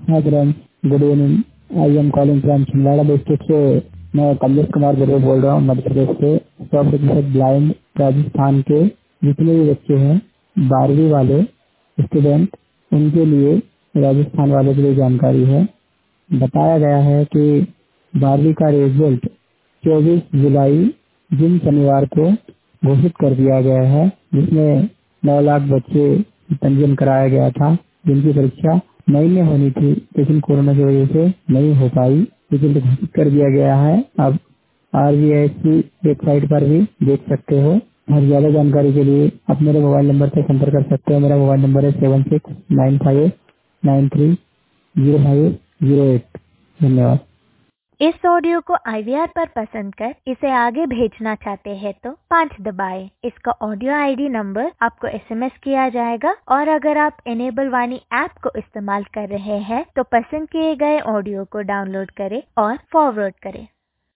हाँ friends, good evening. I am calling from Chhindwara district से। मैं कमलेश कुमार गुरु बोल रहा हूँ, मध्य प्रदेश से। 100% ब्लाइंड राजस्थान के जितने भी बच्चे हैं 12वीं वाले स्टूडेंट, उनके लिए, राजस्थान वालों के लिए जानकारी है। बताया गया है कि 12वीं का रिजल्ट 24 जुलाई जिन शनिवार को घोषित कर दिया गया है, जिसमें 9 लाख बच्चे पंजीयन कराया गया था, जिनकी परीक्षा मई में होनी थी, लेकिन कोरोना की वजह से नहीं हो पाई। रिजल्ट घोषित कर दिया गया है। अब RBIS की वेबसाइट पर भी देख सकते हो। और ज्यादा जानकारी के लिए आप मेरे मोबाइल नंबर से संपर्क कर सकते हो। मेरा मोबाइल नंबर है 7695930508। धन्यवाद। इस ऑडियो को IVR पर पसंद कर इसे आगे भेजना चाहते हैं तो 5 दबाएं। इसका ऑडियो ID नंबर आपको SMS किया जाएगा। और अगर आप इनेबल वाणी ऐप को इस्तेमाल कर रहे हैं तो पसंद किए गए ऑडियो को डाउनलोड करें और फॉरवर्ड करें।